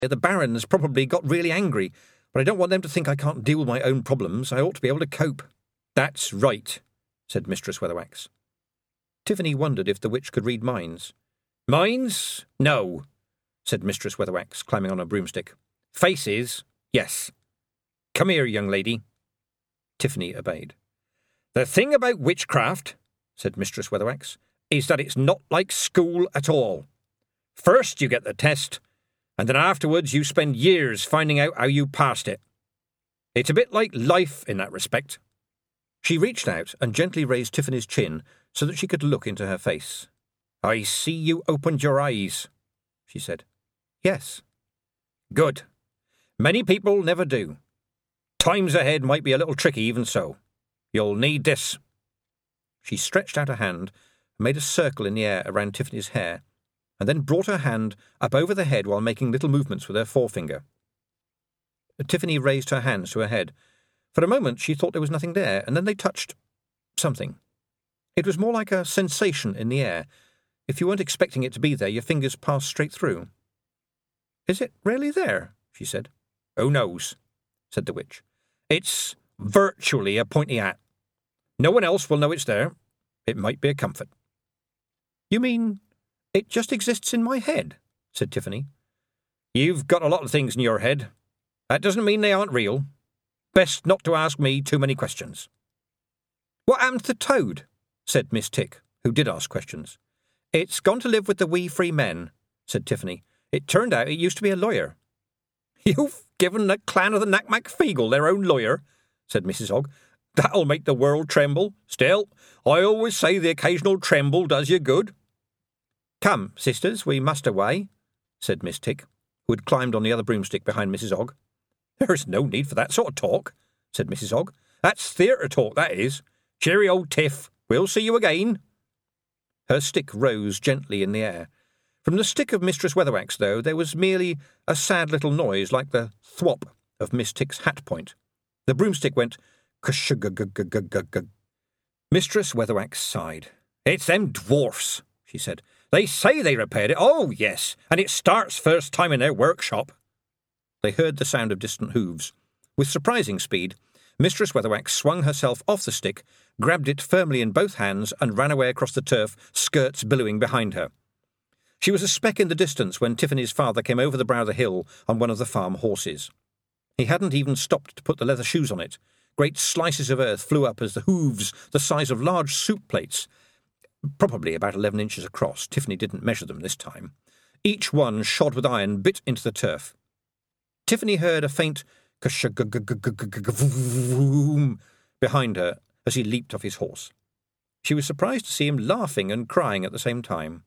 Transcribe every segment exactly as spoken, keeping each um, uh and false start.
The Baron's probably got really angry, but I don't want them to think I can't deal with my own problems. I ought to be able to cope." "That's right," said Mistress Weatherwax. Tiffany wondered if the witch could read minds. "Minds? No," said Mistress Weatherwax, climbing on a broomstick. "Faces? Yes. Come here, young lady." Tiffany obeyed. "The thing about witchcraft," said Mistress Weatherwax, "is that it's not like school at all. First you get the test, and then afterwards you spend years finding out how you passed it. It's a bit like life in that respect." She reached out and gently raised Tiffany's chin so that she could look into her face. "I see you opened your eyes," she said. "Yes." "Good. Many people never do. Times ahead might be a little tricky even so. You'll need this." She stretched out a hand and made a circle in the air around Tiffany's hair, and then brought her hand up over the head while making little movements with her forefinger. Tiffany raised her hands to her head. For a moment she thought there was nothing there, and then they touched something. It was more like a sensation in the air. If you weren't expecting it to be there, your fingers passed straight through. "Is it really there?" she said. "Who knows?" said the witch. "It's virtually a pointy hat. No one else will know it's there. It might be a comfort." "You mean it just exists in my head?" said Tiffany. "You've got a lot of things in your head. That doesn't mean they aren't real. Best not to ask me too many questions." "What happened to the toad?" said Miss Tick, who did ask questions. "It's gone to live with the wee free men," said Tiffany. "It turned out it used to be a lawyer." "You've given the clan of the Knack-Mack Feegle their own lawyer," said Missus Hogg. "That'll make the world tremble. Still, I always say the occasional tremble does you good." "Come, sisters, we must away," said Miss Tick, who had climbed on the other broomstick behind Missus Hogg. "There's no need for that sort of talk," said Missus Hogg. "That's theatre talk, that is. Cheerio, Tiff. We'll see you again." Her stick rose gently in the air. From the stick of Mistress Weatherwax, though, there was merely a sad little noise like the thwop of Miss Tick's hat point. The broomstick went kush-gug-gug-gug-gug-gug. Mistress Weatherwax sighed. "It's them dwarfs," she said. "They say they repaired it. Oh, yes, and it starts first time in their workshop." They heard the sound of distant hooves. With surprising speed, Mistress Weatherwax swung herself off the stick, grabbed it firmly in both hands, and ran away across the turf, skirts billowing behind her. She was a speck in the distance when Tiffany's father came over the brow of the hill on one of the farm horses. He hadn't even stopped to put the leather shoes on it. Great slices of earth flew up as the hooves, the size of large soup plates, probably about eleven inches across. Tiffany didn't measure them this time. Each one, shod with iron, bit into the turf. Tiffany heard a faint ka-shug-gug-gug-gug-gug-vroom behind her as he leaped off his horse. She was surprised to see him laughing and crying at the same time.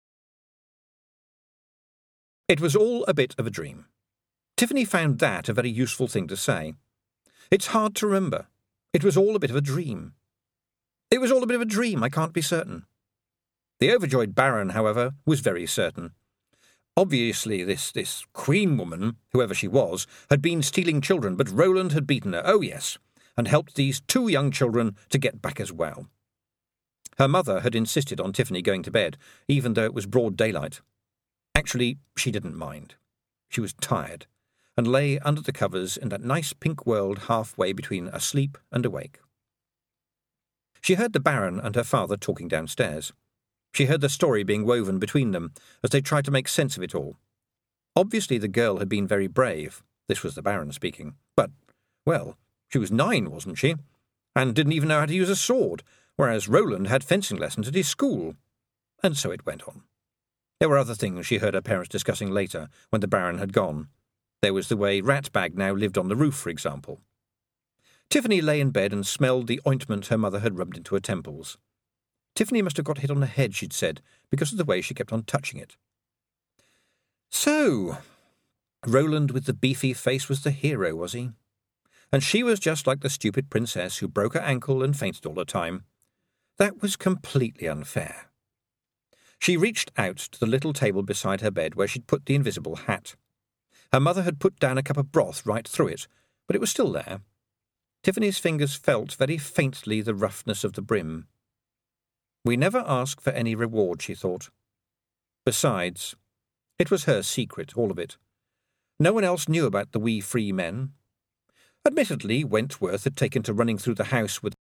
It was all a bit of a dream. Tiffany found that a very useful thing to say. It's hard to remember. It was all a bit of a dream. It was all a bit of a dream, I can't be certain. The overjoyed Baron, however, was very certain. Obviously, this, this queen woman, whoever she was, had been stealing children, but Roland had beaten her, oh yes, and helped these two young children to get back as well. Her mother had insisted on Tiffany going to bed, even though it was broad daylight. Actually, she didn't mind. She was tired, and lay under the covers in that nice pink world halfway between asleep and awake. She heard the Baron and her father talking downstairs. She heard the story being woven between them as they tried to make sense of it all. Obviously the girl had been very brave. This was the Baron speaking. But, well, she was nine, wasn't she? And didn't even know how to use a sword, whereas Roland had fencing lessons at his school. And so it went on. There were other things she heard her parents discussing later, when the Baron had gone. There was the way Ratbag now lived on the roof, for example. Tiffany lay in bed and smelled the ointment her mother had rubbed into her temples. Tiffany must have got hit on the head, she'd said, because of the way she kept on touching it. So, Roland with the beefy face was the hero, was he? And she was just like the stupid princess who broke her ankle and fainted all the time. That was completely unfair. She reached out to the little table beside her bed where she'd put the invisible hat. Her mother had put down a cup of broth right through it, but it was still there. Tiffany's fingers felt very faintly the roughness of the brim. We never ask for any reward, she thought. Besides, it was her secret, all of it. No one else knew about the wee free men. Admittedly, Wentworth had taken to running through the house with